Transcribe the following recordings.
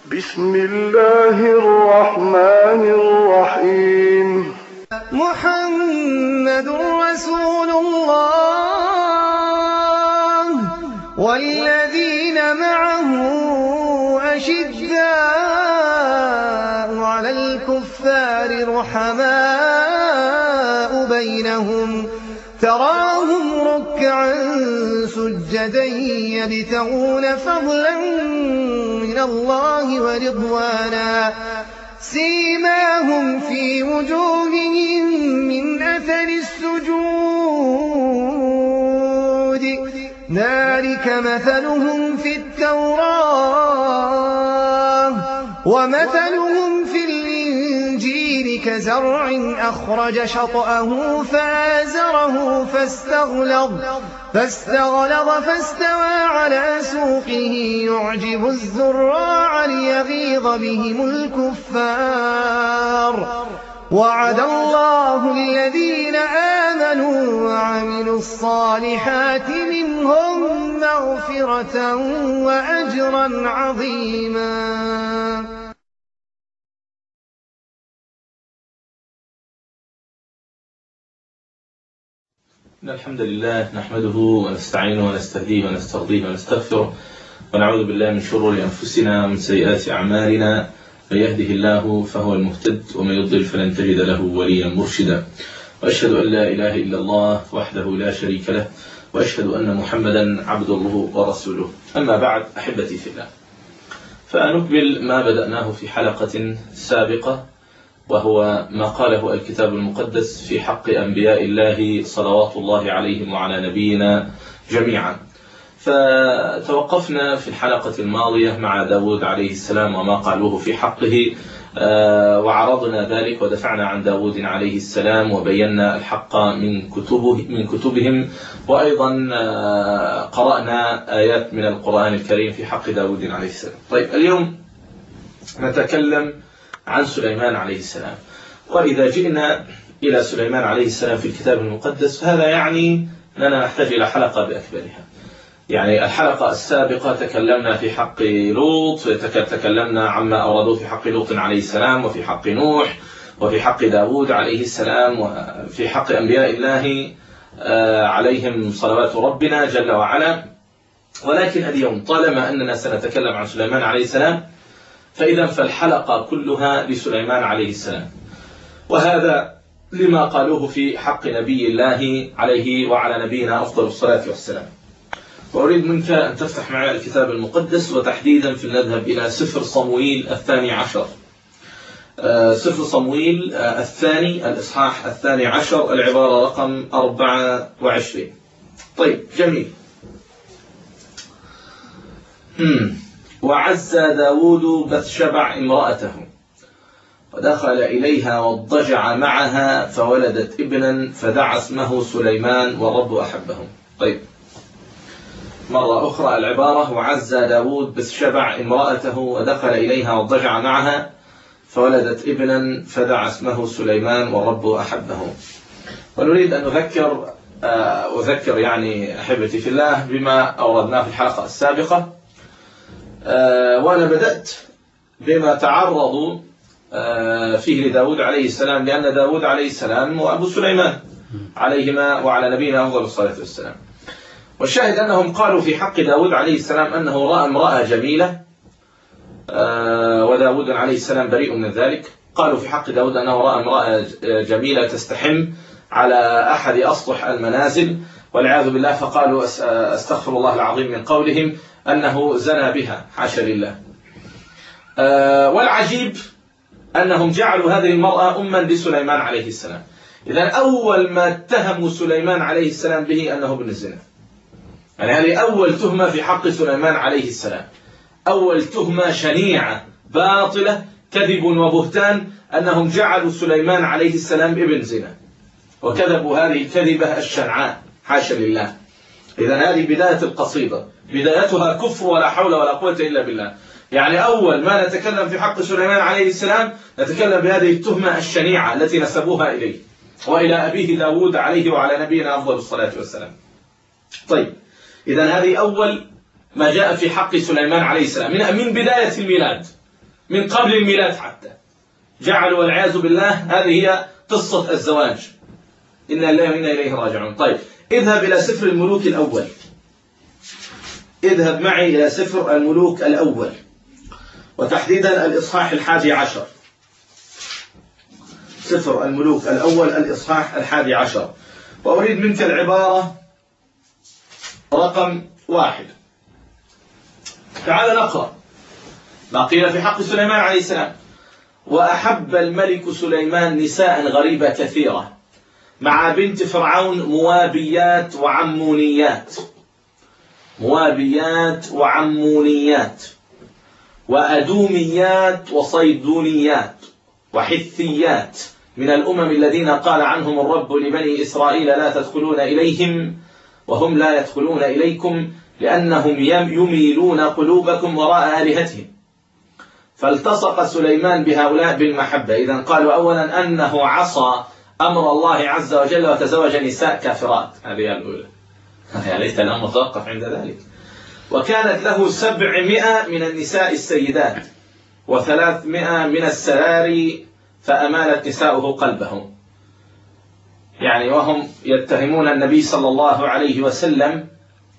بسم الله الرحمن الرحيم. محمد رسول الله والذين معه أشداء على الكفار رحماء بينهم تراهم ركعا سجدا يبتغون فضلا من الله ورضوانا سيماهم في وجوههم من أثر السجود ذلك مثلهم في التوراة ومثلهم في الإنجيل كزرع أخرج شطأه فآزره فاستغلظ فاستوى على سوقه يعجب الزراع ليغيظ بهم الكفار وعد الله الذين آمنوا وعملوا الصالحات منهم مغفرة وأجرا عظيما. الحمد لله نحمده ونستعينه ونستهديه ونسترضيه ونستغفره ونعوذ بالله من شرور أنفسنا ومن سيئات أعمالنا. من يهده الله فهو المهتد ومن يضلل فلن تجد له وليا مرشدا. وأشهد أن لا إله إلا الله وحده لا شريك له وأشهد أن محمدا عبده ورسوله. أما بعد أحبتي في الله، فنكمل ما بدأناه في حلقة سابقة، وهو ما قاله الكتاب المقدس في حق أنبياء الله صلوات الله عليهم وعلى نبينا جميعا. فتوقفنا في الحلقة الماضية مع داود عليه السلام وما قالوه في حقه، وعرضنا ذلك ودفعنا عن داود عليه السلام وبينا الحق من كتبهم، وأيضا قرأنا آيات من القرآن الكريم في حق داود عليه السلام. طيب، اليوم نتكلم عن سليمان عليه السلام. وإذا جئنا إلى سليمان عليه السلام في الكتاب المقدس فهذا يعني أننا نحتاج إلى حلقة بأكبرها. يعني الحلقة السابقة تكلمنا في حق لوط، تكلمنا عما أوردوه في حق لوط عليه السلام وفي حق نوح وفي حق داود عليه السلام وفي حق أنبياء الله عليهم صلوات ربنا جل وعلا. ولكن اليوم طالما أننا سنتكلم عن سليمان عليه السلام فإذا فالحلقة كلها لسليمان عليه السلام، وهذا لما قالوه في حق نبي الله عليه وعلى نبينا أفضل الصلاة والسلام. وأريد منك أن تفتح معي الكتاب المقدس، وتحديدا في نذهب إلى سفر صموئيل الثاني عشر. سفر صموئيل الثاني الإصحاح الثاني عشر العبارة رقم 24. طيب، جميل. وعز داود بثشبع امرأته ودخل إليها واضطجع معها فولدت ابنا فدعا اسمه سليمان والرب أحبه. طيب، مرة أخرى العبارة: وعز داود بثشبع امرأته ودخل إليها واضطجع معها فولدت ابنا فدعا اسمه سليمان والرب أحبه. ونريد أن أذكر يعني أحبتي في الله بما أوردناه في الحلقة السابقة. وأنا بدأت بما تعرضوا فيه لداود عليه السلام، لأن داود عليه السلام وأبو سليمان عليهما وعلى نبينا أفضل الصلاة والسلام. والشاهد أنهم قالوا في حق داود عليه السلام أنه رأى امرأة جميلة، وداود عليه السلام بريء من ذلك. قالوا في حق داود أنه رأى امرأة جميلة تستحم على أحد أسطح المنازل والعياذ بالله، فقالوا استغفر الله العظيم من قولهم أنه زنى بها، حاشا لله. والعجيب أنهم جعلوا هذه المرأة أما لسليمان عليه السلام. إذن أول ما اتهموا سليمان عليه السلام به أنه ابن الزنا. يعني هذه أول تهمة في حق سليمان عليه السلام، أول تهمة شنيعة باطلة، كذب وبهتان، أنهم جعلوا سليمان عليه السلام ابن زنا، وكذبوا هذه الكذبة الشنعاء، حاشا لله. إذن هذه بداية القصيدة، بدايتها كفر ولا حول ولا قوة إلا بالله. يعني أول ما نتكلم في حق سليمان عليه السلام نتكلم بهذه التهمة الشنيعة التي نسبوها إليه وإلى أبيه داود عليه وعلى نبينا أفضل الصلاة والسلام. طيب، إذن هذه أول ما جاء في حق سليمان عليه السلام من بداية الميلاد. من قبل الميلاد حتى، جعلوا والعياذ بالله هذه هي قصة الزواج. إنا لله وإنا إليه راجعون. طيب اذهب إلى سفر الملوك الأول، اذهب معي إلى سفر الملوك الأول، وتحديدا الإصحاح 11. سفر الملوك الأول الإصحاح 11، وأريد منك العبارة رقم 1. تعال نقرأ ما قيل في حق سليمان عليه السلام: وأحب الملك سليمان نساء غريبة كثيرة مع بنت فرعون، موابيات وعمونيات، موابيات وعمونيات وأدوميات وصيدونيات وحثيات من الأمم الذين قال عنهم الرب لبني إسرائيل: لا تدخلون إليهم وهم لا يدخلون إليكم، لأنهم يميلون قلوبكم وراء آلهتهم. فالتصق سليمان بهؤلاء بالمحبة. إذن قالوا أولا أنه عصى أمر الله عز وجل وتزوج نساء كافرات، هذه الأولى، يا ليت الأمر توقف عند ذلك. وكانت له 700 من النساء السيدات و300 من السراري، فأمالت نساؤه قلبهم. يعني وهم يتهمون النبي صلى الله عليه وسلم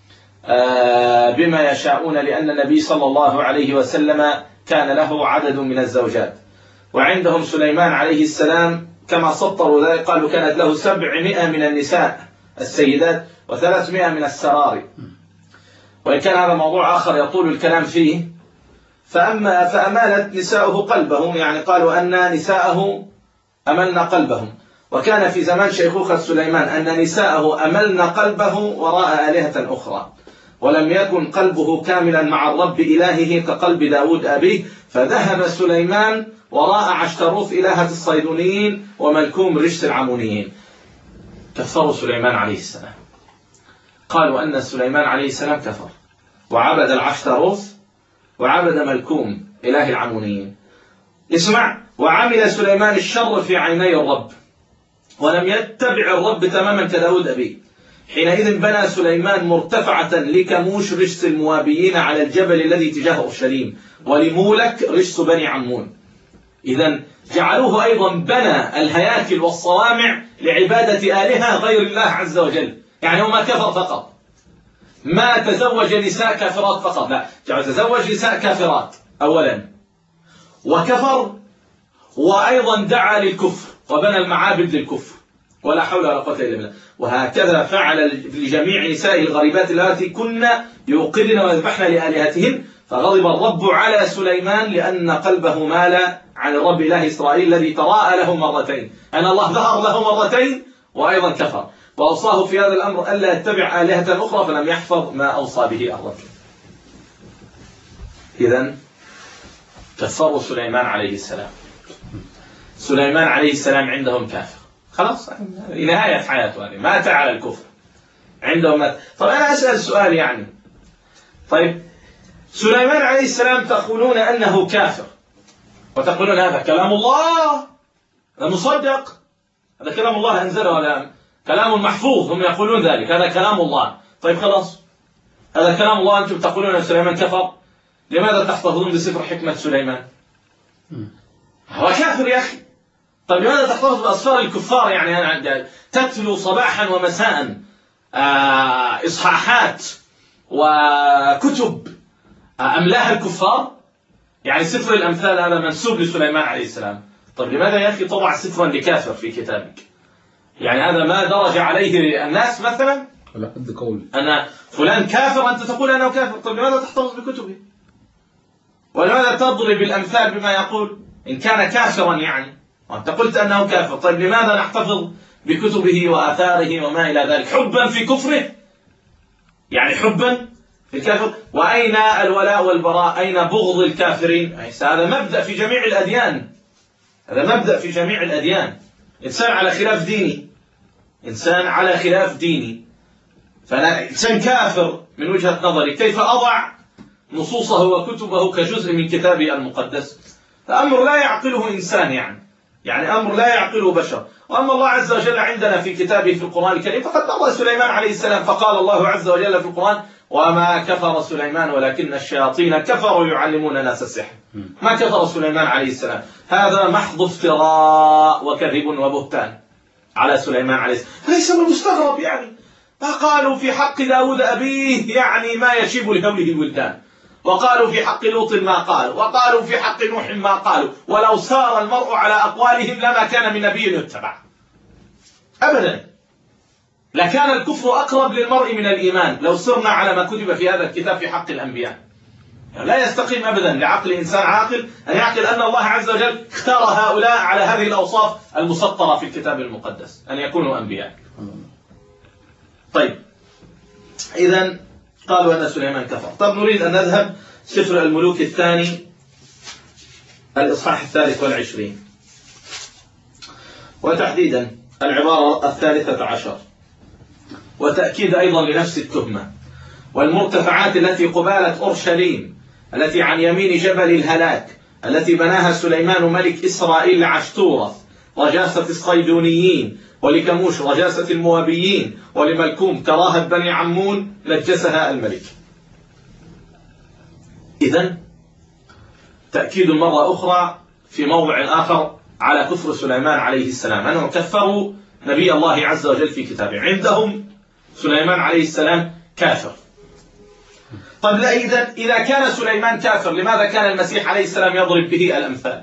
بما يشاءون، لأن النبي صلى الله عليه وسلم كان له عدد من الزوجات، وعندهم سليمان عليه السلام كما سطروا ذلك قالوا كانت له 700 من النساء السيدات و300 من السراري، وإن كان هذا موضوع آخر يطول الكلام فيه. فأمالت نساؤه قلبهم، يعني قالوا أن نساءه أملن قلبهم. وكان في زمان شيخوخة سليمان أن نساءه أملن قلبه وراء آلهة أخرى، ولم يكن قلبه كاملا مع الرب إلهه كقلب داود أبيه، فذهب سليمان وراء عشتروث إلهة الصيدونيين وملكوم رجس العمونيين. كفروا سليمان عليه السلام، قالوا أن سليمان عليه السلام كفر وعبد العشتروث وعبد ملكوم إله العمونيين. اسمع: وعمل سليمان الشر في عيني الرب ولم يتبع الرب تماما كداود أبيه. حينئذ بنى سليمان مرتفعة لكموش رجس الموابيين على الجبل الذي تجاه أورشليم، ولمولك رجس بني عمون. إذن جعلوه أيضا بنى الهياكل والصوامع لعبادة آلهة غير الله عز وجل. يعني هو ما كفر فقط، ما تزوج نساء كافرات فقط، لا، تزوج نساء كافرات أولا وكفر، وأيضا دعا للكفر وبنى المعابد للكفر، ولا حول ولا قوة إلا بالله. وهكذا فعل لجميع نساء الغريبات اللاتي كنا يوقدن ويذبحن لآلهتهن. فغضب الرب على سليمان لأن قلبه مال عن الرب إله إسرائيل الذي تراءى له مرتين، أن الله ظهر له مرتين وأيضا كفر، وأوصاه في هذا الأمر ألا يتبع آلهة أخرى، فلم يحفظ ما أوصى به الرب. إذن كفروا سليمان عليه السلام. سليمان عليه السلام عندهم كافر، خلاص نهاية حياته، يعني مات على الكفر عندهم مات. طب أنا أسأل سؤال، يعني طيب سليمان عليه السلام تقولون أنه كافر وتقولون هذا كلام الله، هذا مصدق، هذا كلام الله أنزله، ولا كلام محفوظ، هم يقولون ذلك، هذا كلام الله. طيب خلاص، هذا كلام الله، أنتم تقولون أن سليمان كفر، لماذا تحتفظون بسفر حكمة سليمان؟ هو كافر يا أخي. طيب لماذا تحتفظ بأسفار الكفار؟ يعني تتلو صباحا ومساء إصحاحات وكتب أملاها الكفار. يعني سفر الأمثال هذا منسوب لسليمان عليه السلام. طيب لماذا يا أخي تضع سفرا لكافر في كتابك؟ يعني هذا ما درج عليه الناس مثلا، على قد قول أن فلان كافر أنت تقول أنه كافر. طيب لماذا تحتفظ بكتبه؟ ولماذا تضرب الأمثال بما يقول إن كان كافرا؟ يعني وأنت قلت أنه كافر، طيب لماذا نحتفظ بكتبه وآثاره وما إلى ذلك؟ حبا في كفره، يعني حبا في الكافر. وأين الولاء والبراء؟ أين بغض الكافرين؟ هذا مبدأ في جميع الأديان، هذا مبدأ في جميع الأديان. إنسان على خلاف ديني، إنسان على خلاف ديني، فأنا إنسان كافر من وجهة نظري، كيف أضع نصوصه وكتبه كجزء من كتابي المقدس؟ أمر لا يعقله إنسان، يعني أمر لا يعقله بشر. وأما الله عز وجل عندنا في كتابه في القرآن الكريم، فقد مضى سليمان عليه السلام، فقال الله عز وجل في القرآن: وما كفر سليمان ولكن الشياطين كفروا يعلمون الناس السحر. ما كفر سليمان عليه السلام، هذا محض افتراء وكذب وبهتان على سليمان عليه السلام. ليس بالمستغرب يعني ما قالوا في حق داود أبيه يعني ما يشيب لهوله الولدان، وقالوا في حق لوط ما قالوا، وقالوا في حق نوح ما قالوا، ولو سار المرء على أقوالهم لما كان من نبي يتبع أبدا، لكان الكفر أقرب للمرء من الإيمان لو سرنا على ما كتب في هذا الكتاب في حق الأنبياء. يعني لا يستقيم أبدا لعقل إنسان عاقل أن يعقل أن الله عز وجل اختار هؤلاء على هذه الأوصاف المسطرة في الكتاب المقدس أن يكونوا أنبياء. طيب إذن قالوا أن سليمان كفر. طب نريد أن نذهب سفر الملوك الثاني الإصحاح 23 وتحديدا العبارة 13، وتأكيد أيضا لنفس التهمة. والمرتفعات التي قبالة أورشليم التي عن يمين جبل الهلاك التي بناها سليمان ملك إسرائيل لعشتورث رجاسة الصيدونيين، ولكموش رجاسة الموابيين، ولملكوم كراهة بني عمون نجسها الملك. إذن تأكيد مرة أخرى في موضع آخر على كفر سليمان عليه السلام، أنهم كفروا نبي الله عز وجل في كتابه. عندهم سليمان عليه السلام كافر. طيب إذا كان سليمان كافر لماذا كان المسيح عليه السلام يضرب به الأمثال؟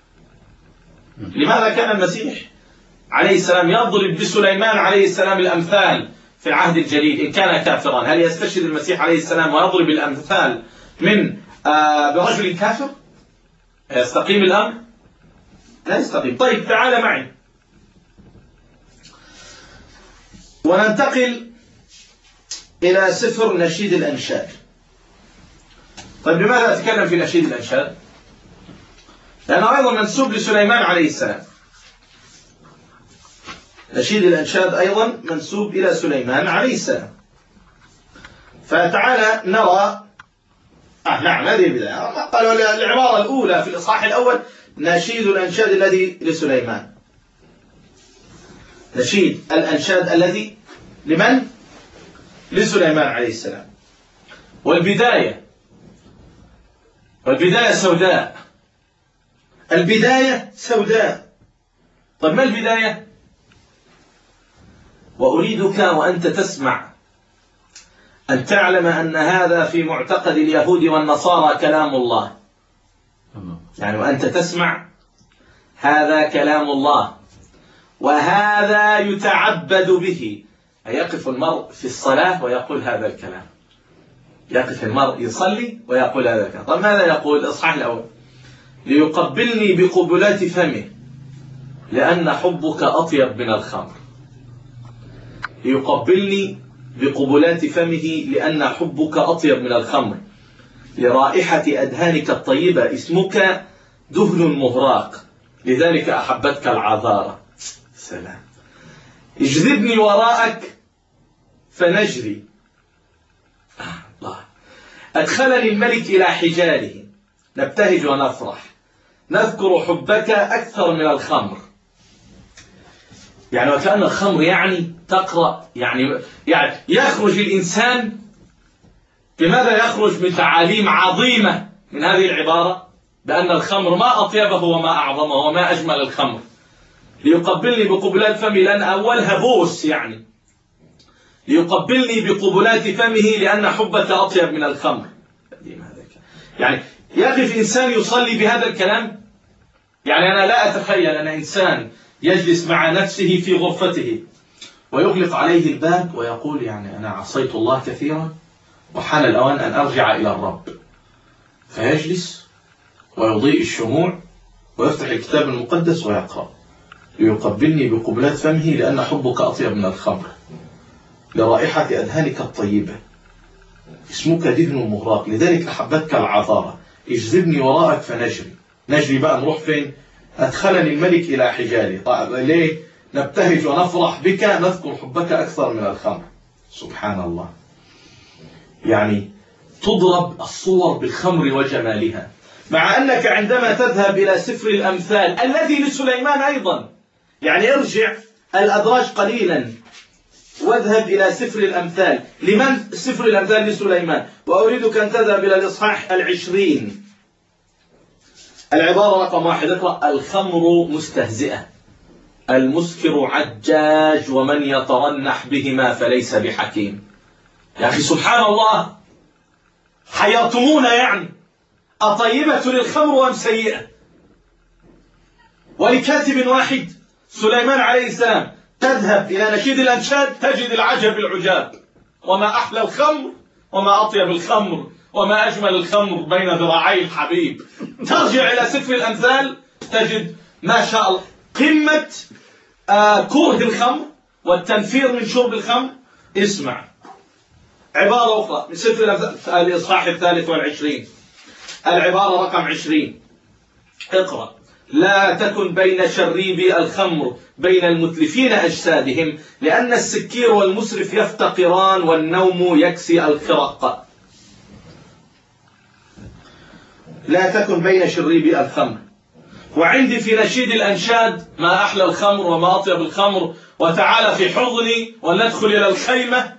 لماذا كان المسيح عليه السلام يضرب بسليمان عليه السلام الأمثال في العهد الجديد إن كان كافرا؟ هل يستشهد المسيح عليه السلام ويضرب الأمثال من برجل كافر؟ يستقيم الأمر؟ لا يستقيم. طيب تعال معي وننتقل إلى سفر نشيد الأنشاد. طيب لماذا أتكلم في نشيد الأنشاد؟ لأنه أيضا منسوب لسليمان عليه السلام. نشيد الأنشاد أيضا منسوب إلى سليمان عليه السلام. فتعالى نرى نعم هذه البداية. قالوا العبارة الأولى في الإصحاح الأول نشيد الأنشاد الذي لسليمان. نشيد الأنشاد الذي لمن؟ لسليمان عليه السلام. والبداية سوداء. البداية سوداء. طيب ما البداية؟ وأريدك وأنت تسمع أن تعلم أن هذا في معتقد اليهود والنصارى كلام الله. يعني وأنت تسمع هذا كلام الله، وهذا يتعبد به. يقف المرء في الصلاة ويقول هذا الكلام، يقف المرء يصلي ويقول هذا الكلام. طيب ماذا يقول الإصحاح الأول؟ ليقبلني بقبلات فمه لأن حبك أطيب من الخمر. ليقبلني بقبلات فمه لأن حبك أطيب من الخمر، لرائحة أدهانك الطيبة اسمك دهن مهراق لذلك أحبتك العذارى. سلام. اجذبني وراءك فنجري. الله. أدخلني الملك إلى حجاله نبتهج ونفرح نذكر حبك أكثر من الخمر. يعني وكأن الخمر يعني تقرأ يعني يخرج الإنسان. لماذا يخرج من تعاليم عظيمة من هذه العبارة بأن الخمر ما أطيبه وما أعظمه وما أجمل الخمر؟ ليقبلني بقبلات فمه لأن أولها بوس، يعني ليقبلني بقبلات فمه لأن حبك أطيب من الخمر. يعني يقف إنسان يصلي بهذا الكلام. يعني أنا لا أتخيل أن إنسان يجلس مع نفسه في غرفته ويغلق عليه الباب ويقول يعني أنا عصيت الله كثيرا وحان الأوان أن أرجع إلى الرب، فيجلس ويضيء الشموع ويفتح الكتاب المقدس ويقرأ ليقبلني بقبلات فمه لأن حبك أطيب من الخمر، لرائحة أدهانك الطيبة اسمك دهن مهراق لذلك أحبتك العذارى. اجذبني وراءك فنجري. نجري بقى نروح فين؟ أدخلني الملك إلى حجالي. طيب ليه؟ نبتهج ونفرح بك نذكر حبك أكثر من الخمر. سبحان الله. يعني تضرب الصور بالخمر وجمالها، مع أنك عندما تذهب إلى سفر الأمثال الذي لسليمان أيضا، يعني ارجع الأدراج قليلا واذهب إلى سفر الأمثال. لمن سفر الأمثال؟ لسليمان. وأريدك أن تذهب إلى الإصحاح 20. العبارة رقم 1 اقرأ: الخمر مستهزئة، المسكر عجاج، ومن يترنح بهما فليس بحكيم. يا أخي سبحان الله، حيرتمونا يعني. أطيبة للخمر أم سيئة؟ ولكاتب واحد سليمان عليه السلام تذهب إلى نشيد الأنشاد تجد العجب العجاب. وما أحلى الخمر، وما أطيب الخمر، وما أجمل الخمر بين ذراعي الحبيب. ترجع إلى سفر الأمثال تجد ما شاء الله قمة كره الخمر والتنفير من شرب الخمر. اسمع عبارة أخرى من سفر الأمثال الإصحاح 23، العبارة رقم 20. اقرأ: لا تكن بين شريبي الخمر بين المتلفين أجسادهم، لأن السكير والمسرف يفتقران والنوم يكسي الخرق. لا تكن بين شريبي الخمر. وعندي في نشيد الأنشاد: ما أحلى الخمر وما أطيب الخمر، وتعالى في حضني وندخل إلى الخيمة.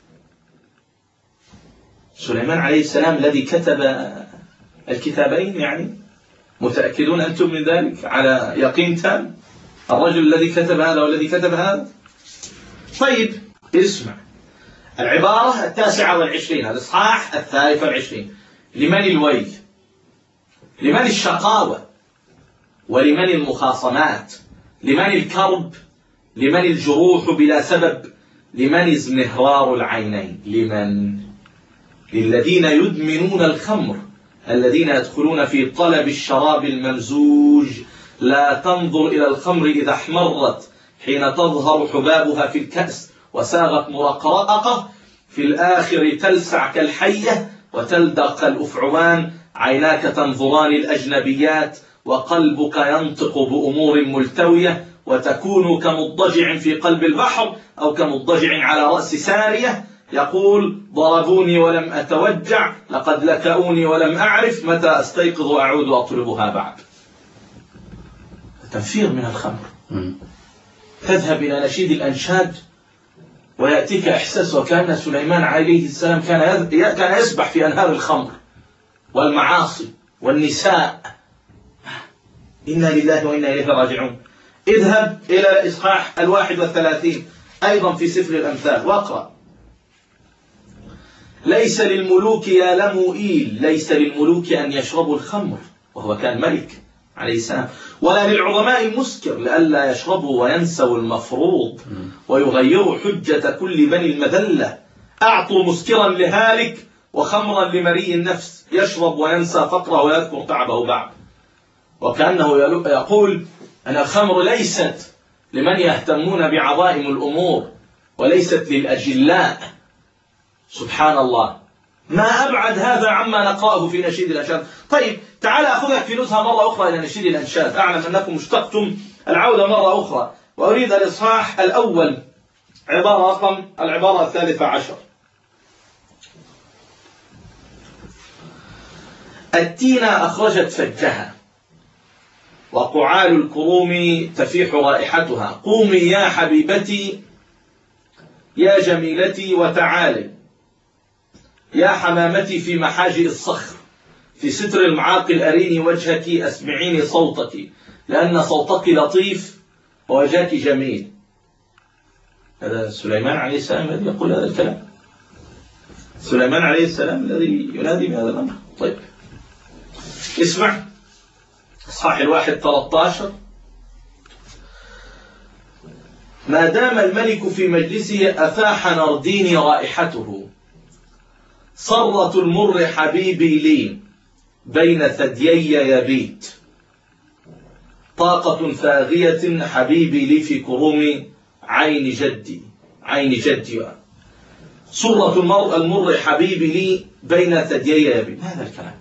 سليمان عليه السلام الذي كتب الكتابين، يعني متأكدون أنتم من ذلك على يقين تام؟ الرجل الذي كتب هذا والذي كتب هذا. طيب اسمع العبارة 29 الإصحاح 23. لمن الويل؟ لمن الشقاوة؟ ولمن المخاصمات؟ لمن الكرب؟ لمن الجروح بلا سبب؟ لمن ازمهرار العينين؟ لمن؟ للذين يدمنون الخمر، الذين يدخلون في طلب الشراب الممزوج. لا تنظر إلى الخمر إذا احمرت، حين تظهر حبابها في الكأس وساغت مرقرقة، في الآخر تلسع كالحية وتلدق الأفعوان. عيناك تنظران الأجنبيات، وقلبك ينطق بأمور ملتوية، وتكون كمضجع في قلب البحر، أو كمضجع على رأس سارية يقول: ضربوني ولم أتوجع، لقد لكؤوني ولم أعرف، متى أستيقظ أعود أطلبها بعد. تنفير من الخمر. تذهب إلى نشيد الأنشاد ويأتيك إحساس وكأن سليمان عليه السلام كان يسبح في أنهار الخمر والمعاصي والنساء. إنا لله وإنا إليه راجعون. اذهب إلى الإصحاح 31 أيضا في سفر الأمثال واقرأ: ليس للملوك يا لموئيل، ليس للملوك أن يشربوا الخمر، وهو كان ملك عليه السلام، ولا للعظماء المسكر لئلا يشربوا وينسوا المفروض ويغيروا حجة كل بني المذلة. أعطوا مسكرا لهالك وخمرا لمريء النفس، يشرب وينسى فقره ويذكر تعبه بعد. وكأنه يقول أن الخمر ليست لمن يهتمون بعظائم الأمور، وليست للأجلاء. سبحان الله، ما أبعد هذا عما نقرأه في نشيد الأنشاد. طيب تعال أخذك في نزهة مرة أخرى إلى نشيد الأنشاد. أعلم أنكم اشتقتم العودة مرة أخرى، وأريد الإصحاح الأول العبارة 13. التينة أخرجت فجها، وقعال الكروم تفيح رائحتها. قومي يا حبيبتي يا جميلتي وتعالي، يا حمامتي في محاجئ الصخر، في ستر المعاقل أريني وجهك، أسمعيني صوتك، لأن صوتك لطيف ووجهك جميل. هذا سليمان عليه السلام الذي يقول هذا الكلام. سليمان عليه السلام الذي ينادي بهذا الأمر. طيب اسمع إصحاح 13. ما دام الملك في مجلسه أفاح نرديني رائحته، صرة المر حبيبي لي بين ثديي يبيت، طاقة فاغية حبيبي لي في كروم عين جدي. صرة المر حبيبي لي بين ثديي يبيت. هذا الكلام،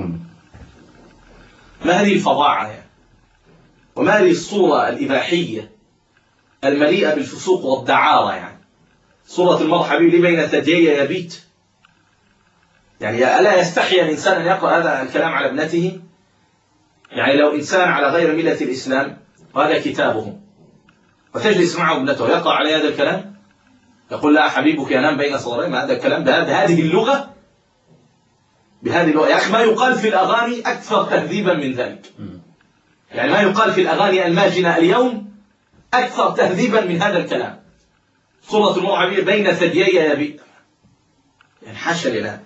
ما هذه الفظاعة يعني؟ وما هذه الصورة الإباحية المليئة بالفسوق والدعارة يعني؟ صورة المر حبيبي لي بين ثديي يبيت، يعني ألا يستحي الإنسان أن يقرأ هذا الكلام على ابنته؟ يعني لو إنسان على غير ملة الإسلام وهذا كتابه وتجلس معه ابنته يقرأ عليه هذا الكلام، يقول لا حبيبك ينام بين صدرين، هذا الكلام بهذه اللغة، بهذه اللغة. يا أخي ما يقال في الأغاني أكثر تهذيبا من ذلك. يعني ما يقال في الأغاني الماجنة اليوم أكثر تهذيبا من هذا الكلام. صورة المرعبية بين ثديي يا بئر، يعني حاشا لله.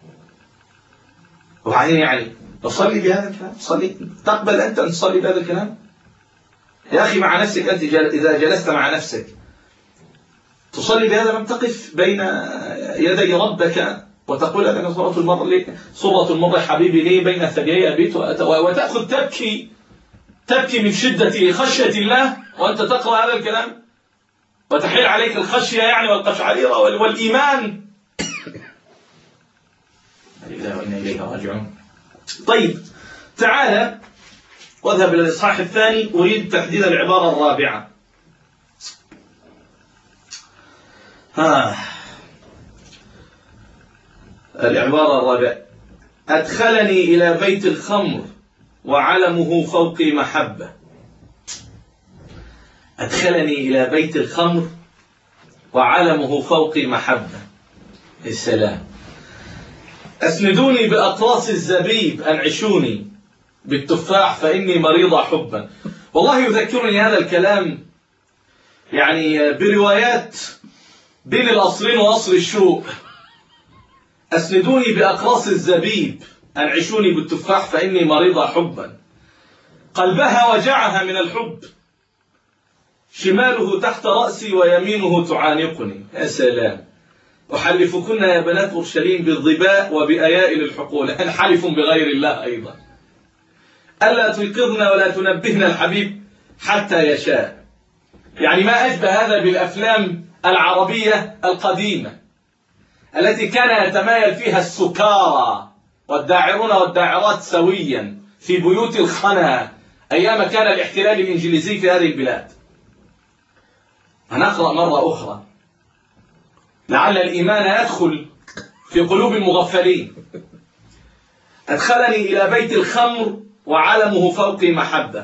وبعدين يعني تصلي بهذا الكلام؟ تصلي؟ تقبل أنت أن تصلي بهذا الكلام؟ يا أخي مع نفسك أنت إذا جلست مع نفسك تصلي بهذا، لم تقف بين يدي ربك وتقول أنا صورة المرء حبيبي لي بين ثديي أبيت وتأخذ تبكي من شدة خشية الله وأنت تقرأ هذا الكلام، وتحيل عليك الخشية يعني والقشعريرة والإيمان. لله وإنا إليه راجعون. طيب تعالى واذهب إلى الإصحاح الثاني. أريد تحديد العبارة الرابعة. العبارة الرابعة: أدخلني إلى بيت الخمر وعلمه فوقي محبة. أدخلني إلى بيت الخمر وعلمه فوقي محبة. السلام. أسندوني بأقراص الزبيب، أنعشوني بالتفاح فإني مريضة حبا. والله يذكرني هذا الكلام يعني بروايات بين الأصلين وأصل الشوق. أسندوني بأقراص الزبيب، أنعشوني بالتفاح فإني مريضة حبا. قلبها وجعها من الحب، شماله تحت رأسي ويمينه تعانقني. يا سلام. أحلفكن يا بنات أورشليم بالظباء وبأيائل الحقول. حلف بغير الله أيضا. ألا تيقظن ولا تنبهن الحبيب حتى يشاء. يعني ما أشبه هذا بالأفلام العربية القديمة التي كان يتمايل فيها السكارى والداعرون والداعرات سويا في بيوت الخنا أيام كان الاحتلال الإنجليزي في هذه البلاد. هنقرأ مرة أخرى لعل الإيمان يدخل في قلوب المغفلين. أدخلني إلى بيت الخمر وعلمه فوقي محبة.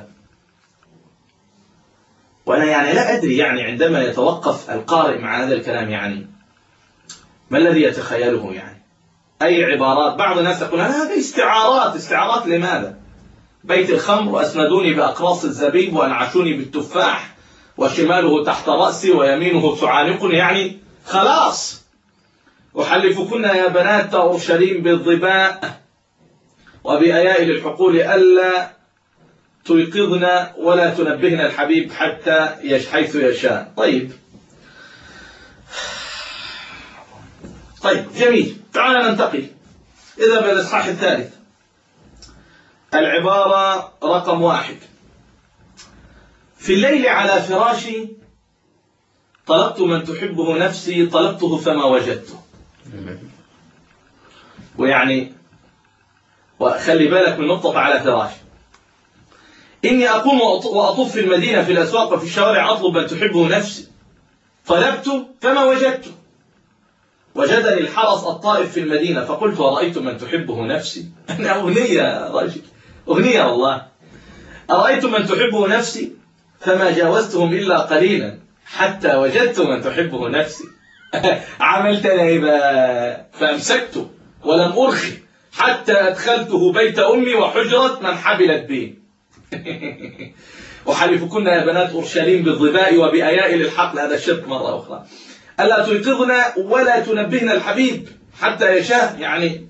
وأنا يعني لا أدري يعني عندما يتوقف القارئ مع هذا الكلام يعني ما الذي يتخيله يعني؟ أي عبارات؟ بعض الناس يقول هذه استعارات لماذا؟ بيت الخمر وأسندوني بأقراص الزبيب وأنعشوني بالتفاح وشماله تحت رأسي ويمينه تعانقني، يعني خلاص. أحلفكن يا بنات أورشليم بالظباء وبأيائل الحقول ألا تيقظن ولا تنبهن الحبيب حتى حيث يشاء. طيب جميل. تعالى ننتقل إذا بالإصحاح الثالث. العبارة رقم 1: في الليل على فراشي طلبت من تحبه نفسي، طلبته فما وجدته. ويعني وخلي بالك من نقطة على فراشي. إني أقوم وأطوف في المدينة في الأسواق وفي الشوارع أطلب من تحبه نفسي، طلبت فما وجدته. وجدني الحرس الطائف في المدينة فقلت ورأيت من تحبه نفسي. أنا أغنية يا رجل، أغنية والله. أرأيت من تحبه نفسي فما جاوزتهم إلا قليلا حتى وجدت من تحبه نفسي. عملت أنا فأمسكته ولم أرخي حتى أدخلته بيت أمي وحجرة من حبلت بي. وحلفكن يا بنات أورشليم بالظباء وبأيائل الحقل. هذا الشرك مرة أخرى. ألا تيقظن ولا تنبهن الحبيب حتى يشاء، يعني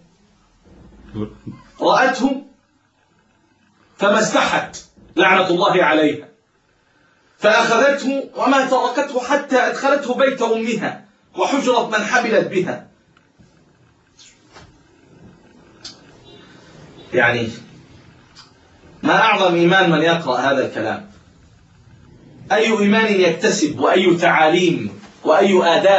رأته فما استحت لعنة الله عليها فأخذته وما تركته حتى أدخلته بيت أمها وحجرة من حبلت بها. يعني ما أعظم إيمان من يقرأ هذا الكلام. أي إيمان يكتسب وأي تعاليم وأي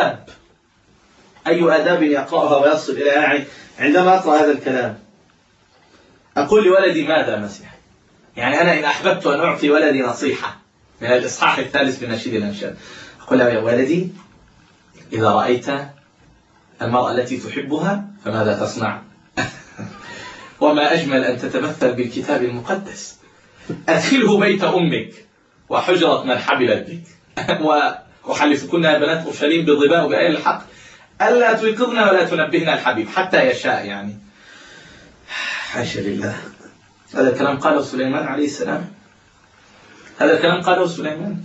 آداب يقرأها ويصل إليها. يعني عندما أقرأ هذا الكلام أقول لولدي ماذا مسيح؟ يعني أنا إن أحببت أن أعطي ولدي نصيحة من الإصحاح الثالث من نشيد الأنشاد أقول له يا ولدي إذا رأيت المرأة التي تحبها فماذا تصنع؟ وما أجمل أن تتمثل بالكتاب المقدس. أدخله بيت أمك وحجرة من حبلت بك أحلفكن يا بنات أورشليم بالظباء وبآية الحق ألا توقظنا ولا تنبهنا الحبيب حتى يشاء. يعني حاشا لله، هذا الكلام قاله سليمان عليه السلام، هذا الكلام قاله سليمان.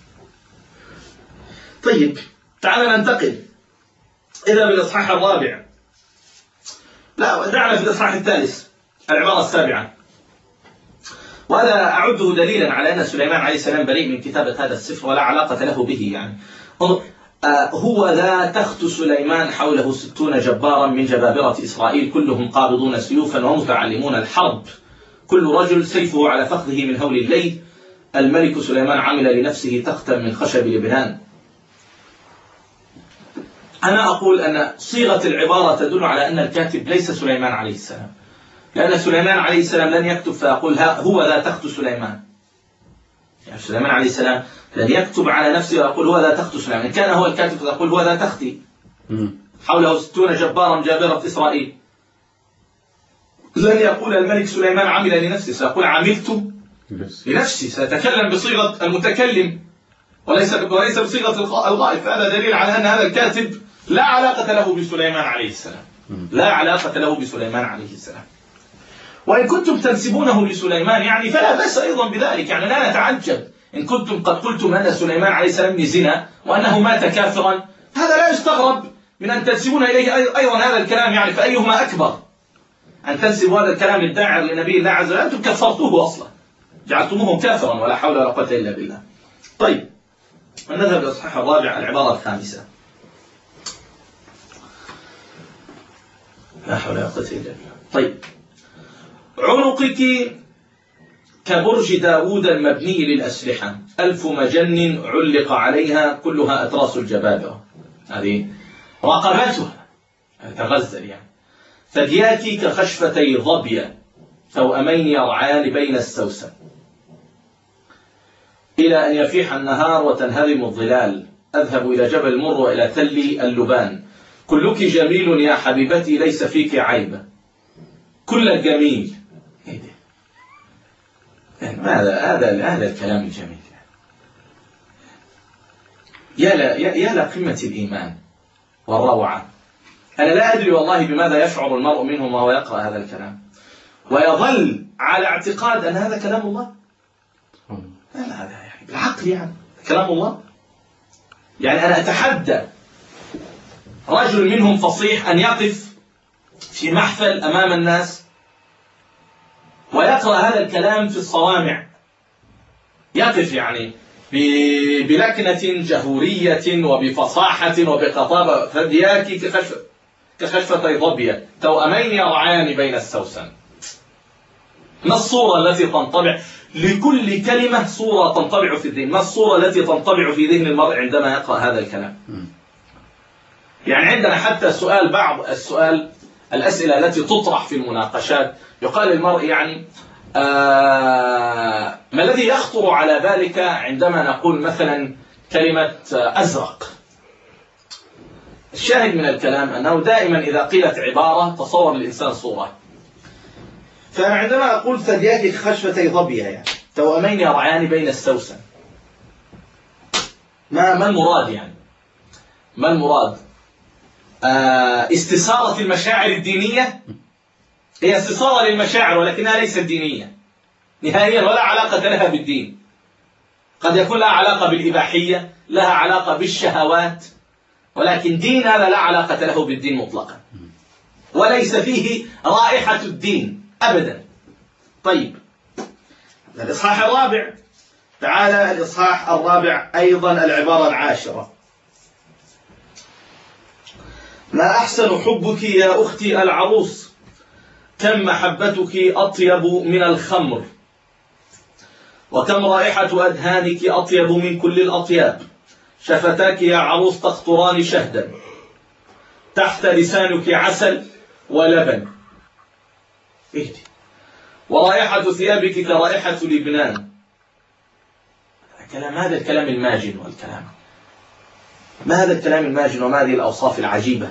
طيب تعال ننتقل إذا بالإصحاح الرابع، لا دعنا في الإصحاح الثالث العبارة السابعة، وهذا أعده دليلا على أن سليمان عليه السلام بريء من كتابة هذا السفر ولا علاقة له به. يعني هو ذا تخت سليمان حوله 60 جبارا من جبابرة إسرائيل كلهم قابضون سيوفا ومتعلمون الحرب كل رجل سيفه على فخذه من هول الليل. الملك سليمان عمل لنفسه تختا من خشب لبنان. أنا أقول أن صيغة العبارة تدل على أن الكاتب ليس سليمان عليه السلام، لأن سليمان عليه السلام لن يكتب فيقول هو ذا تخت سليمان. يعني سليمان عليه السلام لن يكتب على نفسه ويقول هو ذا تخت سليمان. إن كان هو الكاتب فيقول هو ذا تختي حوله 60 جبارا جابرة إسرائيل. لن يقول الملك سليمان عمل لنفسه، سيقول عملت لنفسي، سيتكلم بصيغة المتكلم وليس بصيغة الغائب. فهذا دليل على أن هذا الكاتب لا علاقة له بسليمان عليه السلام، لا علاقة له بسليمان عليه السلام. وإن كنتم تنسبونه لسليمان يعني فلا بأس أيضا بذلك، يعني لا نتعجب إن كنتم قد قلتم أن سليمان عليه السلام زنا وأنه مات كافرا، هذا لا يستغرب من أن تنسبون إليه أيضا هذا الكلام. يعني فأيهما أكبر، أن تنسبوا هذا الكلام للداعر لنبي الله عز وجل، أنتم كفرتوه أصلا، جعلتموه كافرا ولا حول ولا قوة إلا بالله. طيب نذهب للإصحاح الرابع العبارة الخامسة. لا حول ولا قوة إلا بالله. طيب عنقك كبرج داود المبني للأسلحة 1000 مجن علق عليها كلها أتراس الجبابرة. هذه رقبتها تغزل يعني. ثدياك كخشفتي ظبية توأمين يرعان بين السوسن إلى أن يفيح النهار وتنهدم الظلال. أذهب إلى جبل المر وإلى تل اللبان. كلك جميل يا حبيبتي ليس فيك عيب. كل الجميل. هذا الكلام الجميل. يا لقمة الإيمان والروعة. أنا لا أدري والله بماذا يشعر المرء منهم وهو يقرأ هذا الكلام ويظل على اعتقاد أن هذا كلام الله. لا هذا يعني بالعقل، يعني كلام الله. يعني أنا أتحدى رجل منهم فصيح أن يقف في محفل أمام الناس ويقرأ هذا الكلام في الصوامع، يقف يعني بلكنة جهورية وبفصاحة وبخطابة. ثدياك كخشفتي ظبية توأمين يرعان بين السوسن. ما الصورة التي تنطبع لكل كلمة؟ صورة تنطبع في الذهن. ما الصورة التي تنطبع في ذهن المرء عندما يقرأ هذا الكلام؟ يعني عندنا حتى سؤال، بعض الأسئلة التي تطرح في المناقشات يقال للمرء يعني ما الذي يخطر على بالك عندما نقول مثلا كلمة أزرق؟ الشاهد من الكلام أنه دائما إذا قيلت عبارة تصور الإنسان صورة. فأنا عندما أقول ثدياك خشفتي ظبية يعني توأمين يرعان بين السوسن، ما المراد يعني؟ ما المراد؟ استثارة المشاعر الدينية؟ هي استثارة للمشاعر ولكنها ليست دينية نهائيا ولا علاقة لها بالدين. قد يكون لها علاقة بالإباحية، لها علاقة بالشهوات، ولكن دين هذا لا علاقة له بالدين مطلقا وليس فيه رائحة الدين أبدا. طيب الإصحاح الرابع، تعالى الإصحاح الرابع أيضا العبارة العاشرة. ما أحسن حبك يا أختي العروس، كم محبتك أطيب من الخمر، وكم رائحة أدهانك أطيب من كل الأطياب. شفتاك يا عروس تقطران شهدا، تحت لسانك عسل ولبن. ورائحة ثيابك كرائحة لبنان. هذا الكلام الماجن والكلام، ما هذا الكلام الماجن وما هذه الأوصاف العجيبة؟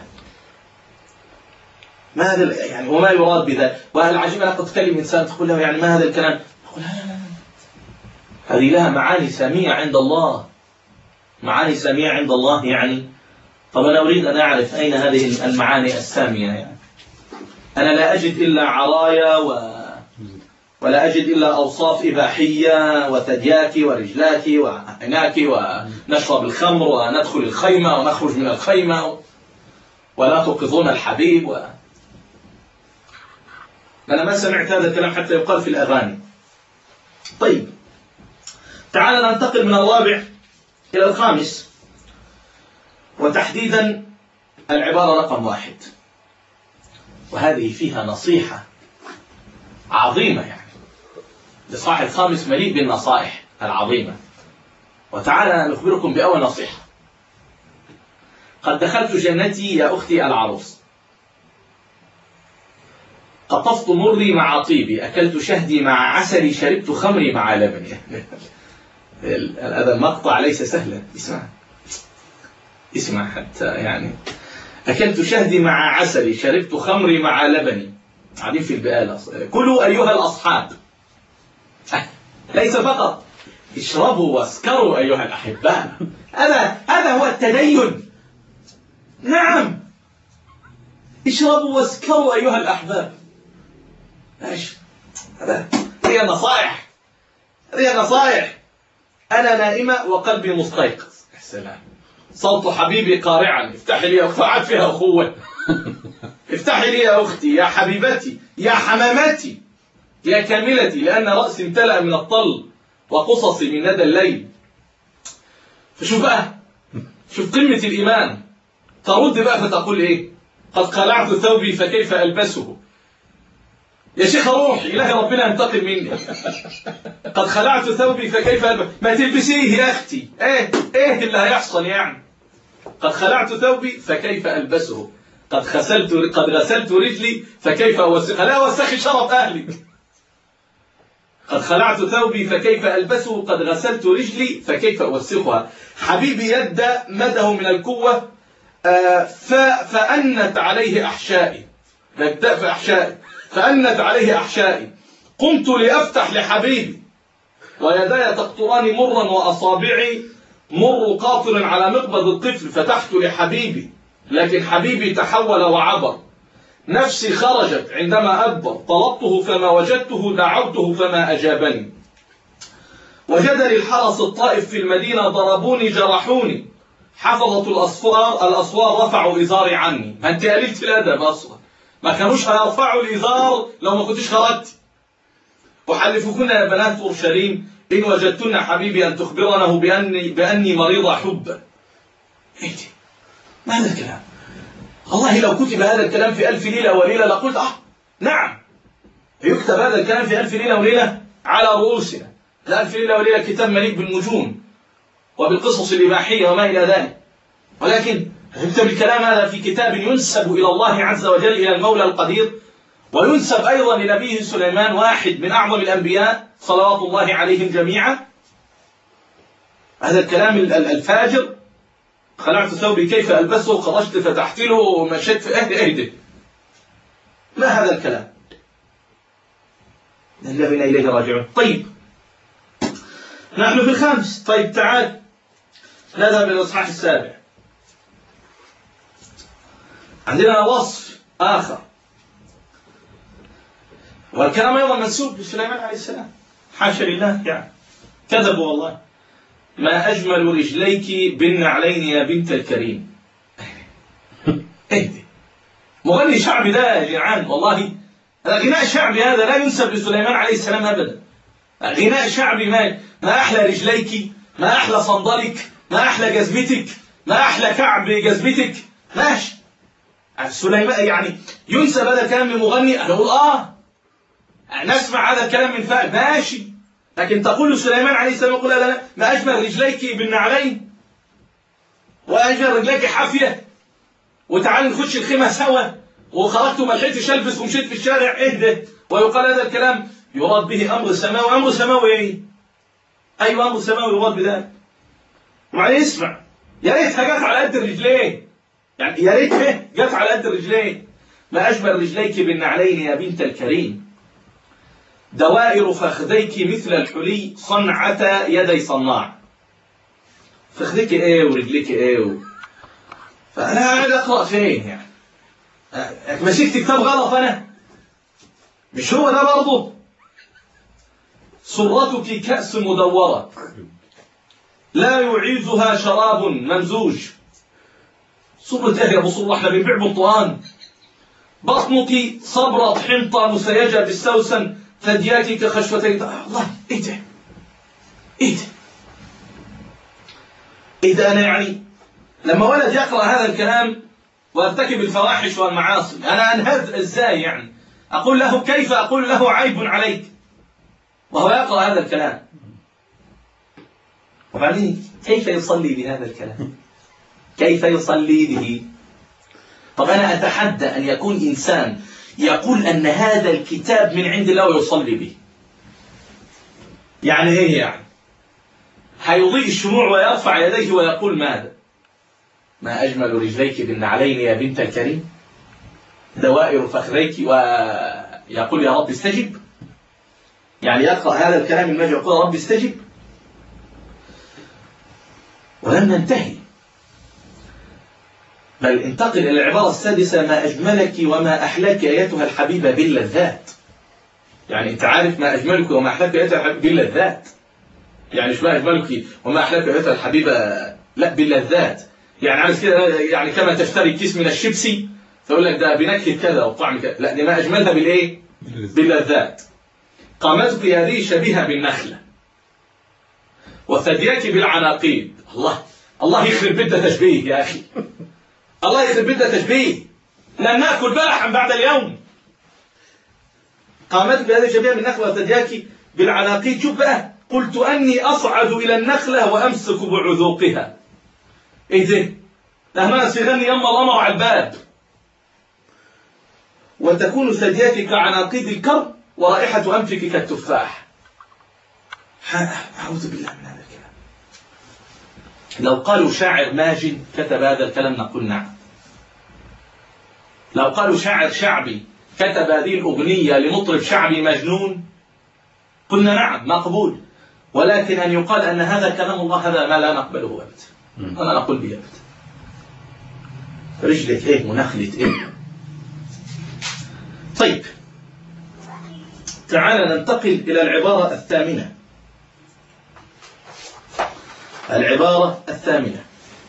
ما هذا يعني وما يراد بذلك؟ والعجيب أنا قد تكلم إنسان تقول له يعني ما هذا الكلام؟ يقول لا هذه لها معاني سامية عند الله، معاني سامية عند الله يعني. طب أنا أريد أن أعرف أين هذه المعاني السامية يعني. أنا لا أجد إلا عرايا ولا أجد إلا أوصاف إباحية وثدياك ورجلاك وعيناك ونشرب الخمر وندخل الخيمة ونخرج من الخيمة ولا توقظون الحبيب أنا ما سمعت هذا الكلام حتى يقال في الأغاني. طيب تعال ننتقل من الرابع إلى الخامس، وتحديدا العبارة رقم 1، وهذه فيها نصيحة عظيمة يعني. الإصحاح الخامس مليء بالنصائح العظيمة. وتعالى نخبركم بأول نصيحة. قد دخلت جنتي يا أختي العروس، قطفت مري مع طيبي، أكلت شهدي مع عسلي، شربت خمري مع لبني. هذا المقطع ليس سهلا، اسمع حتى يعني. أكلت شهدي مع عسلي، شربت خمري مع لبني. قاعدين في البقالة، كلوا أيها الأصحاب، ليس فقط اشربوا واسكروا أيها الأحباء. هذا هو التدين. نعم، اشربوا واسكروا أيها الأحباب. ماشي، هي النصائح، هذه النصائح. أنا نائمة وقلبي مستيقظ. السلام، صوت حبيبي قارعا، افتحي لي أخوات فيها أخوة. افتحي لي يا أختي، يا حبيبتي، يا حمامتي، يا كاملتي، لأن رأسي امتلأ من الطل وقصصي من ندى الليل. فشوف بقى، شوف قمة الإيمان. ترد بقى فتقول إيه؟ قد خلعت ثوبي فكيف ألبسه. يا شيخ روح، إلهي ربنا ينتقم مني. قد خلعت ثوبي فكيف ألبسه. ما تلبسيه يا أختي. إيه اللي هيحصل يعني؟ قد خلعت ثوبي فكيف ألبسه. قد غسلت رجلي فكيف أوسخها. لا وسخي شرف أهلك. قد خلعت ثوبي فكيف ألبسه، قد غسلت رجلي فكيف أوسخها. حبيبي يد مده من القوة، فأنت عليه أحشائي. نبدأ في أحشائي. فأنت عليه أحشائي. قمت لأفتح لحبيبي ويداي تقطران مرا وأصابعي مر قاطر على مقبض الطفل. فتحت لحبيبي لكن حبيبي تحول وعبر. نفسي خرجت عندما أدبر. طلبته فما وجدته، دعوته فما أجابني. وجدني الحرس الطائف في المدينة، ضربوني جرحوني. حفظت الأسوار رفعوا إزاري عني. ما أنت قللت الأدب أصلا، ما كانوش هيرفعوا الإزار لو ما كنتش خرجت. أحلفكن يا بنات أورشليم إن وجدتن حبيبي أن تخبرنه بأني مريضة حبا. ما هذا الكلام؟ والله لو كتب هذا الكلام في 1000 ليلة وليلة لقلت نعم، يكتب هذا الكلام في 1000 ليلة وليلة على رؤوسنا. 1000 ليلة وليلة كتاب مليء بالنجوم وبالقصص الإباحية وما إلى ذلك. ولكن يكتب الكلام هذا في كتاب ينسب إلى الله عز وجل، إلى المولى القدير، وينسب أيضا لنبيه سليمان، واحد من أعظم الأنبياء صلوات الله عليهم جميعا. هذا الكلام الفاجر. خلعت ثوبي كيف ألبسه، خرجت فتحت له ومشيت في أهدي. ما هذا الكلام؟ الذين إليه راجعون. طيب نحن في الخامس. طيب تعال نذهب إلى الإصحاح السابع. عندنا وصف آخر، والكلام أيضا منسوب لسليمان عليه السلام. حاشا لله يعني، كذبوا والله. ما أجمل رجليك بالنعلين يا بنت الكريم. مغني شعبي ده يا جدعان، والله غناء شعبي هذا لا ينسب لسليمان عليه السلام أبدا. غناء شعبي. ما أحلى رجليك، ما أحلى صندلك، ما أحلى جزمتك، ما أحلى كعب جزمتك. ماشي، سليمان يعني ينسب هذا الكلام لمغني. أنا أقول نسمع هذا الكلام من فاء، ماشي. لكن تقول سليمان عليه السلام، يقول لا، ما أجمل رجليك بالنعلين، وأجمل رجليك حافية، وتعالي نخش الخيمة سوا، وخرجت وما لحقتش ألبس ومشيت في الشارع. اهدى. ويقال هذا الكلام يراد به أمر سماوي. أمر سماوي إيه؟ أيوة، أمر سماوي يراد بذلك. وبعدين اسمع، يا ريتها جت على قد الرجلين، يعني يا ريت جت على قد الرجلين. ما أجمل رجليك بالنعلين يا بنت الكريم، دوائر فخذيك مثل الحلي، صنعة يدي صناع. فخذك ايه ورجلك ايه فانا قاعد اقرا فين يعني؟ مسكت كتاب غلط انا؟ مش هو ده برضه؟ سرتك كأس مدورة لا يعيزها شراب ممزوج. سرة ايه يا ابو صلاح؟ احنا بنبيع برتقان. بطنك صبرة حنطة مسيجة بالسوسن ثدياتك كخشفتين. الله، ايه ده؟ ايه ده؟ ايه ده؟ انا يعني لما ولد يقرأ هذا الكلام وارتكب الفواحش والمعاصي انا انهز ازاي يعني؟ اقول له كيف اقول له عيب عليك وهو يقرأ هذا الكلام؟ وبعدين كيف يصلي بهذا الكلام؟ كيف يصلي به؟ طب أنا أتحدى أن يكون إنسان يقول أن هذا الكتاب من عند الله ويصلي به. يعني إيه يعني؟ هيضيء الشموع ويرفع يديه ويقول ماذا؟ ما أجمل رجليك بالنعلين يا بنت الكريم، دوائر فخذيك، ويقول يا رب استجب. يعني يقرأ هذا الكلام المجيء يقول يا رب استجب. ولم ننتهي، بل انتقل إلى العبارة السادسة: ما أجملك وما أحلاك أيتها الحبيبة باللذات. يعني أنت عارف ما أجملك وما أحلاك أيتها الحبيبة باللذات، يعني مش ما أجملك وما أحلاك أيتها الحبيبة، لا، باللذات. يعني عارف كده، يعني كما تشتري كيس من الشيبسي فيقول لك ده بنكهة كذا وطعم كذا، لا، دي ما أجملها بالإيه؟ باللذات. قامتك هذه شبيهة بالنخلة وثدياك بالعناقيد. الله يخرب بيتها تشبيه يا أخي، الله يخرب بيتها تشبيه. لن نأكل بلحا بعد اليوم. قامتك بهذه شبيهة بالنخلة وثدياك بالعناقيد. شوف بقى، قلت أني أصعد إلى النخلة وأمسك بعذوقها. إيه ده؟ ناس يغني يما الله على الباب. وتكون ثدياك كعناقيد الكرب ورائحة أنفك كالتفاح. أعوذ بالله من هذا الكلام. لو قالوا شاعر ماجن كتب هذا الكلام نقول نعم. لو قالوا شاعر شعبي كتب هذه الأغنية لمطرب شعبي مجنون قلنا نعم مقبول. ولكن أن يقال أن هذا كلام الله هذا ما لا نقبله أبدا. أنا نقول به أبدا. رجلة إيه ونخلة إيه. طيب، تعال ننتقل إلى العبارة الثامنة. العبارة الثامنة: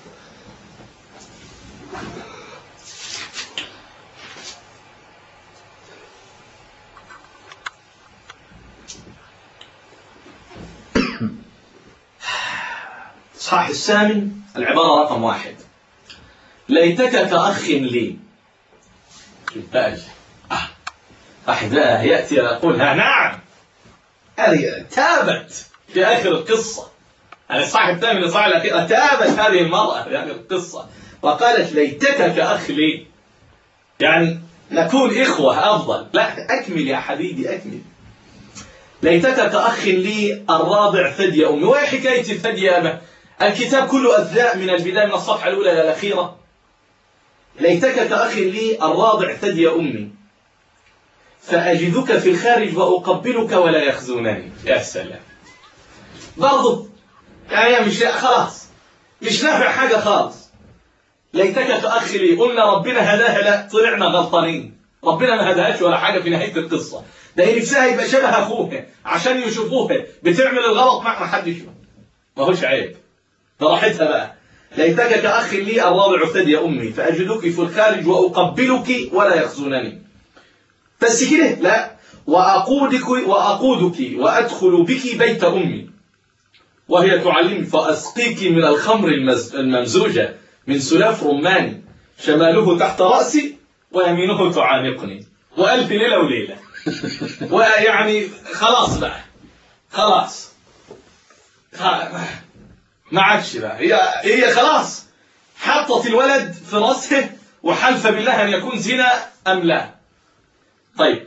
الإصحاح الثامن، العبارة رقم 1: ليتك كأخ لي. واحد بقى يأتي ويقول نعم، هذه تابت في آخر القصة. يعني الصاحب الثامن الإصحاح الأخير تابت هذه المرأة في آخر القصة وقالت ليتك كأخ لي، يعني نكون إخوة أفضل. لا، أكمل يا حبيبي أكمل. ليتك كأخ لي الراضع ثدي أمي. وهي حكاية الثدي الكتاب كله أثناء من البداية من الصفحة الأولى إلى الأخيرة. ليتك كأخ لي الراضع ثدي أمي فأجدك في الخارج وأقبلك ولا يخزونني. يا سلام، برضو يعني مش خلاص، مش نافع حاجة خالص. ليتك كأخ لي، قلنا ربنا هداها، لا طلعنا غلطانين، ربنا ما هداهاش ولا حاجة في نهاية القصة. ده هي نفسها يبقى شبه أخوها عشان يشوفوها بتعمل الغلط مع ما حد يشوف، ما هوش عيب، براحتها بقى. ليتك كأخ لي الراضع ثدي أمي فأجدك في الخارج وأقبلك ولا يخزونني. بس كده لا، وأقودك وأدخل بك بيت أمي وهي تعلمني فأسقيك من الخمر الممزوجة من سلاف رماني شماله تحت رأسي ويمينه تعانقني وألف ليلة وليلة. ويعني خلاص بقى، خلاص ما عادش بقى، هي خلاص حطت الولد في رأسه وحلف بالله أن يكون زنا أم لا. طيب،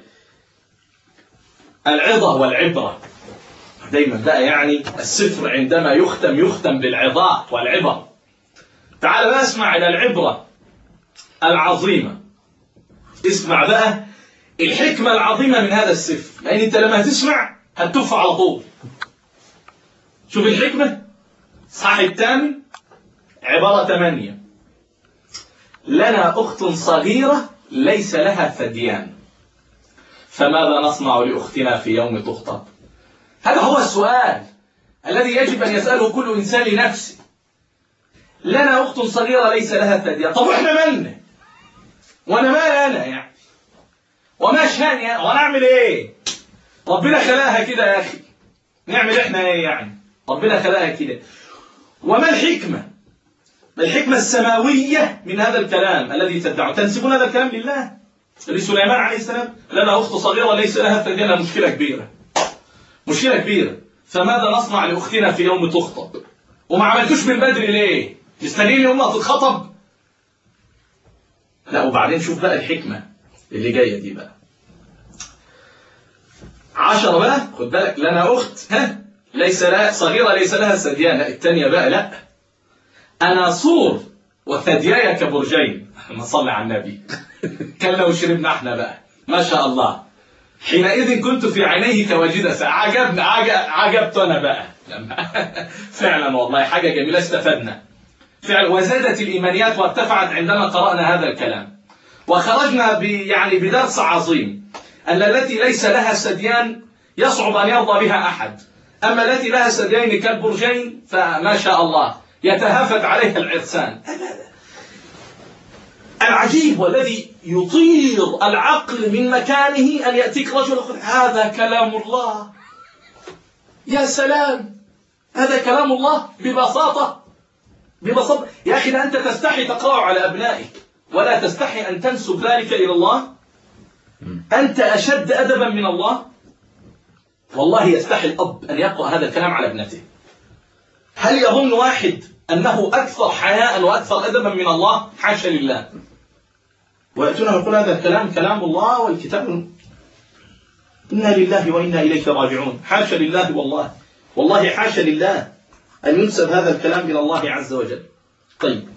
العظة والعبرة دايما بقى، يعني السفر عندما يختم بالعظات والعبر. تعال بقى اسمع إلى العبرة العظيمة. اسمع بقى الحكمة العظيمة من هذا السفر، لأن أنت لما هتسمع هتتوف على طول. شوف الحكمة، صح الثامن عبارة 8: لنا أخت صغيرة ليس لها ثديان، فماذا نصنع لأختنا في يوم تخطب؟ هذا هو السؤال الذي يجب أن يسأله كل إنسان لنفسه. لنا أخت صغيرة ليس لها ثديان، طب وإحنا مالنا؟ وأنا مال أنا يعني؟ وما شأني يعني؟ ونعمل إيه؟ ربنا خلقها كده يا أخي، نعمل إحنا إيه يعني؟ ربنا خلقها كده. وما الحكمة؟ الحكمة السماوية من هذا الكلام الذي تدعون؟ تنسبون هذا الكلام لله، لسليمان عليه السلام. لنا أخت صغيرة ليس لها ثديان، مشكلة كبيرة، مشكلة كبيرة. فماذا نصنع لأختنا في يوم تخطب؟ وما عملتوش من بدري ليه؟ مستنيين يوم تتخطب؟ لا، وبعدين شوف بقى الحكمة اللي جاية دي بقى. 10 بقى، خد بالك، لنا أخت ليس لها صغيرة ليس لها ثديان. لا، الثانية بقى لا، أنا صور وثدياي كبرجين. ما صلي على النبي. كلا وشربنا احنا بقى، ما شاء الله. حينئذ كنت في عينيه كواجدة. عجبت أنا بقى فعلا والله حاجة جميلة، استفدنا فعلا، وزادت الإيمانيات وارتفعت عندما قرأنا هذا الكلام، وخرجنا يعني بدرس عظيم، أن التي ليس لها ثديان يصعب أن يرضى بها أحد، أما التي لها ثديين كالبرجين فما شاء الله يتهافت عليها العرسان. العجيب والذي يطير العقل من مكانه أن يأتيك رجل يقول هذا كلام الله. يا سلام، هذا كلام الله ببساطة. يا أخي، أنت تستحي تقرأ على أبنائك ولا تستحي أن تنسب ذلك إلى الله؟ أنت أشد أدبا من الله. والله يستحي الأب أن يقرأ هذا الكلام على ابنته. هل يظن واحد أنه أكثر حياء وأكثر أدبا من الله؟ حاشا لله. ويأتون يقول هذا الكلام كلام الله والكتاب، إنا لله وإنا إليه راجعون. حاشا لله، والله حاشا لله أن ينسب هذا الكلام إلى الله عز وجل. طيب،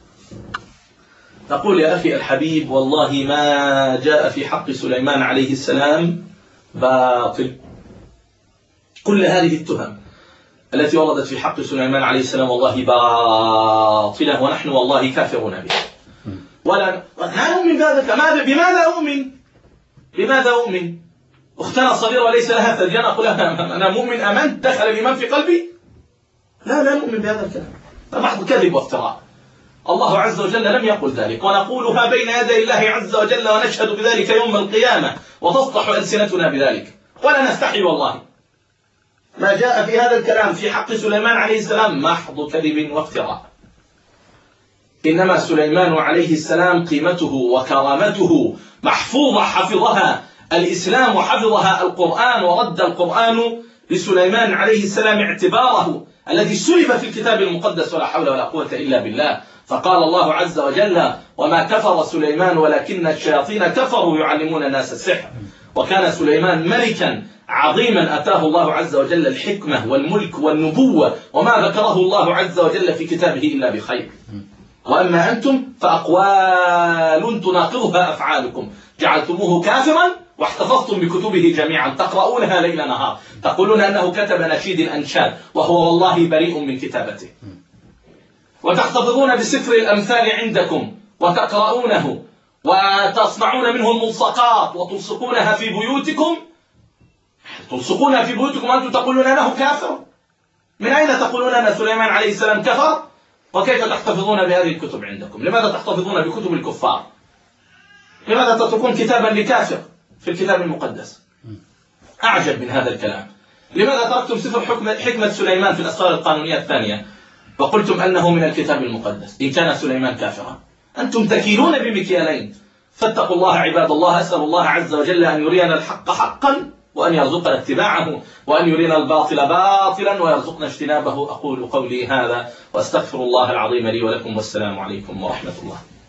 نقول يا أخي الحبيب، والله ما جاء في حق سليمان عليه السلام باطل. كل هذه التهم التي وردت في حق سليمان عليه السلام والله باطلة، ونحن والله كافرون بها. ولا نؤمن بهذا. بماذا أؤمن؟ أختنا صغيرة ليس لها ثديان أقول أنا مؤمن، أمنت، دخل الإيمان في قلبي؟ لا نؤمن بهذا الكلام، محض كذب وافتراء. الله عز وجل لم يقل ذلك، ونقولها بين يدي الله عز وجل ونشهد بذلك يوم القيامة، وتصدح ألسنتنا بذلك، ولا نستحي والله. ما جاء في هذا الكلام في حق سليمان عليه السلام محض كذب وافتراء. إنما سليمان عليه السلام قيمته وكرامته محفوظة، حفظها الإسلام وحفظها القرآن، ورد القرآن لسليمان عليه السلام اعتباره الذي سلب في الكتاب المقدس، ولا حول ولا قوة إلا بالله. فقال الله عز وجل وما كفر سليمان ولكن الشياطين كفروا يعلمون الناس السحر. وكان سليمان ملكا عظيما أتاه الله عز وجل الحكمة والملك والنبوة، وما ذكره الله عز وجل في كتابه إلا بخير. وأما أنتم فأقوال تناقضها أفعالكم، جعلتموه كافرا واحتفظتم بكتبه جميعا تقرؤونها ليل نهار، تقولون أنه كتب نشيد الأنشاد وهو والله بريء من كتابته، وتحتفظون بسفر الأمثال عندكم وتقرؤونه وتصنعون منه الملصقات وتلصقونها في بيوتكم. وأنتم تقولون أنه كافر. من أين تقولون أن سليمان عليه السلام كفر؟ وكيف تحتفظون بهذه الكتب عندكم؟ لماذا تحتفظون بكتب الكفار؟ لماذا تتركون كتابا لكافر في الكتاب المقدس؟ أعجب من هذا الكلام. لماذا تركتم سفر حكمة سليمان في الأسرار القانونية الثانية وقلتم أنه من الكتاب المقدس إن كان سليمان كافرا؟ أنتم تكيلون بمكيالين. فاتقوا الله عباد الله. أسأل الله عز وجل أن يرينا الحق حقا وأن يرزقنا اتباعه، وأن يرينا الباطل باطلا ويرزقنا اجتنابه. أقول قولي هذا وأستغفر الله العظيم لي ولكم، والسلام عليكم ورحمة الله.